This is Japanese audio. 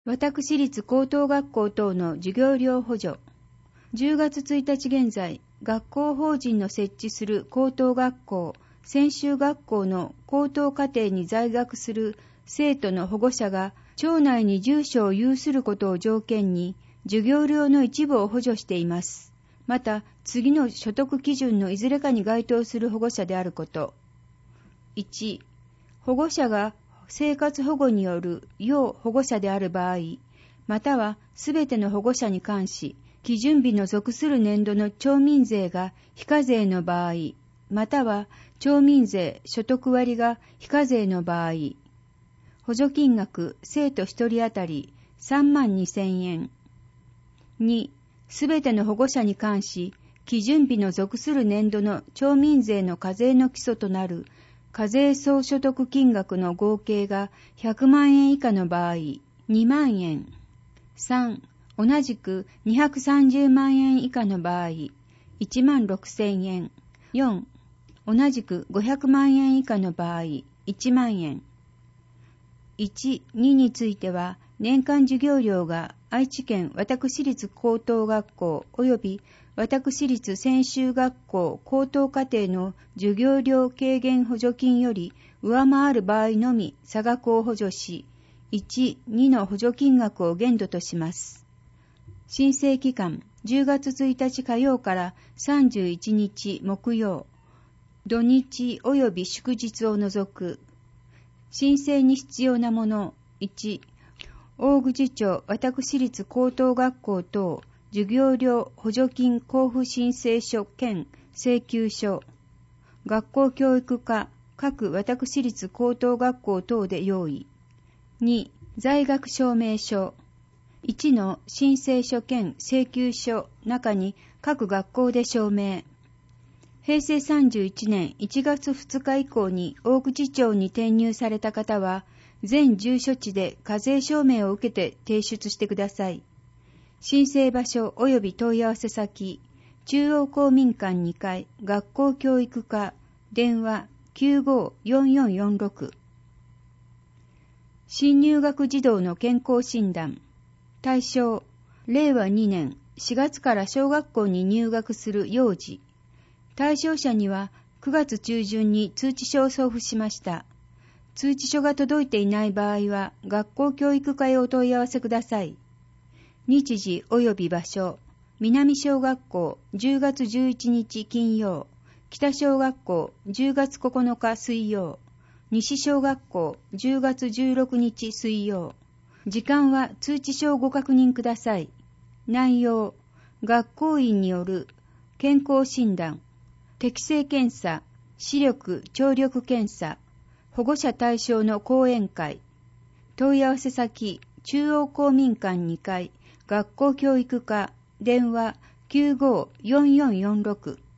私立高等学校等の授業料補助。10月1日現在、学校法人の設置する高等学校、専修学校の高等課程に在学する生徒の保護者が町内に住所を有することを条件に、授業料の一部を補助しています。また、次の所得基準のいずれかに該当する保護者であること。1、保護者が生活保護による要保護者である場合、またはすべての保護者に関し、基準日の属する年度の町民税が非課税の場合、または町民税所得割が非課税の場合、補助金額生徒1人当たり32,000円。2、すべての保護者に関し、基準日の属する年度の町民税の課税の基礎となる課税総所得金額の合計が100万円以下の場合、2万円。3、同じく230万円以下の場合、16,000円。4、同じく500万円以下の場合、1万円。1、2については、年間授業料が愛知県私立高等学校及び私立専修学校高等課程の授業料軽減補助金より上回る場合のみ差額を補助し、1、2の補助金額を限度とします。申請期間10月1日火曜から31日木曜、土日及び祝日を除く。申請に必要なもの。1、大口町私立高等学校等授業料補助金交付申請書兼請求書。学校教育課各私立高等学校等で用意。2、在学証明書。1の申請書兼請求書中に各学校で証明。平成31年1月2日以降に大口町に転入された方は、全住所地で課税証明を受けて提出してください。申請場所及び問い合わせ先、中央公民館2階学校教育課、電話 95-4446。新入学児童の健康診断。対象、令和2年4月から小学校に入学する幼児。対象者には9月中旬に通知書を送付しました。通知書が届いていない場合は、学校教育課へお問い合わせください。日時及び場所、南小学校10月11日金曜、北小学校10月9日水曜、西小学校10月16日水曜。時間は通知書をご確認ください。内容、学校員による健康診断、適性検査、視力・聴力検査、保護者対象の講演会。問い合わせ先、中央公民館2階、学校教育課、電話 95-4446。